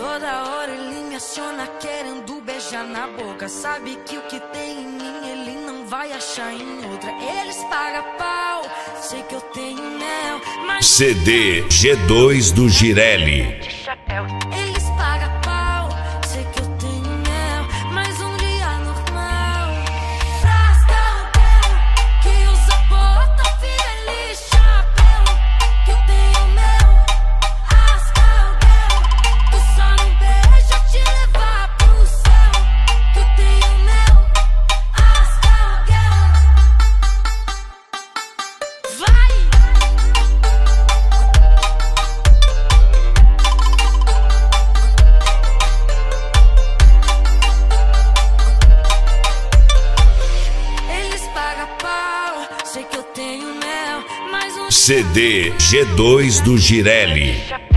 Toda hora ele me aciona querendo beijar na boca. Sabe que o que tem em mim ele não vai achar em outra. Eles pagam pau, sei que eu tenho mel, mas CD G2 do Girelli. eles pagam pau, sei que eu tenho mel, mas um dia normal. Frasca o que usa bota, feliz chapéu, que eu tenho mel. Asca o que só não beija te levar pro céu, que eu tenho mel. Asca vai! Eles pagam pau, sei que eu tenho mel, mas um CD G2 do Girelli.